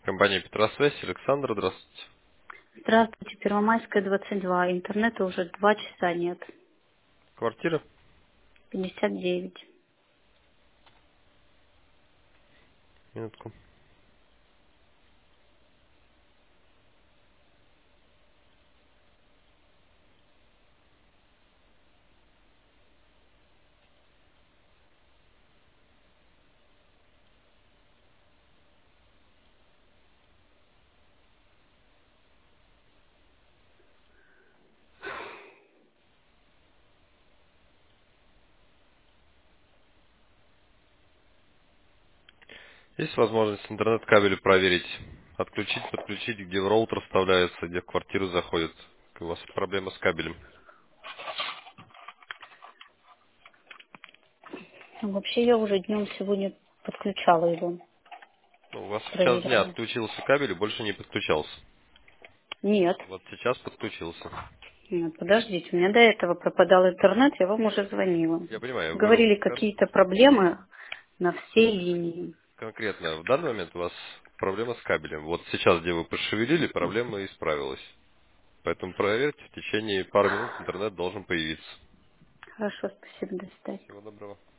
Компания Петросвязь, Александр, здравствуйте. Здравствуйте, Первомайская, 22. Интернета уже 2 часа нет. Квартира? 59. Минутку. Есть возможность интернет-кабель проверить, отключить, подключить, где роутер вставляется, где в квартиру заходит. У вас проблема с кабелем. Ну, вообще я уже днем сегодня подключала его, Ну, у вас в час дня проверяла. отключился кабель и больше не подключался. Нет. Вот сейчас подключился. Нет, подождите, у меня до этого пропадал интернет, я вам уже звонила. Я понимаю, я говорю Говорили какие-то проблемы на всей линии. конкретно. В данный момент у вас проблема с кабелем. Вот сейчас, где вы пошевелили, проблема исправилась. Поэтому проверьте, в течение пары минут интернет должен появиться. Хорошо, спасибо, до свидания. Всего доброго.